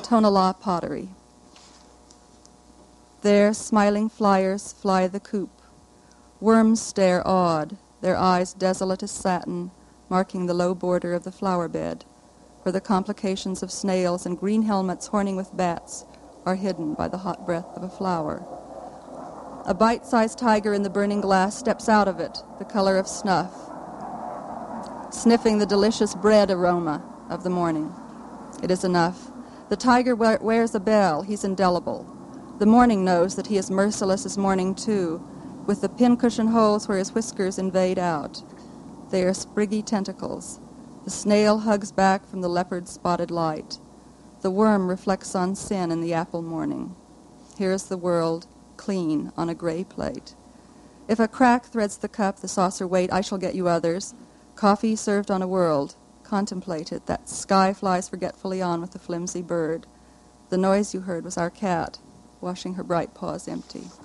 Tonala pottery. There, smiling flyers fly the coop. Worms stare awed, their eyes desolate as satin, marking the low border of the flower bed, where the complications of snails and green helmets horning with bats are hidden by the hot breath of a flower. A bite-sized tiger in the burning glass steps out of it, the color of snuff, sniffing the delicious bread aroma of the morning. It is enough. The tiger wears a bell. He's indelible. The morning knows that he is merciless as morning, too, with the pincushion holes where his whiskers invade out. They are spriggy tentacles. The snail hugs back from the leopard-spotted light. The worm reflects on sin in the apple morning. Here is the world, clean, on a gray plate. If a crack threads the cup, the saucer wait, I shall get you others. Coffee served on a world. Contemplate it. That sky flies forgetfully on with the flimsy bird. The noise you heard was our cat, washing her bright paws empty.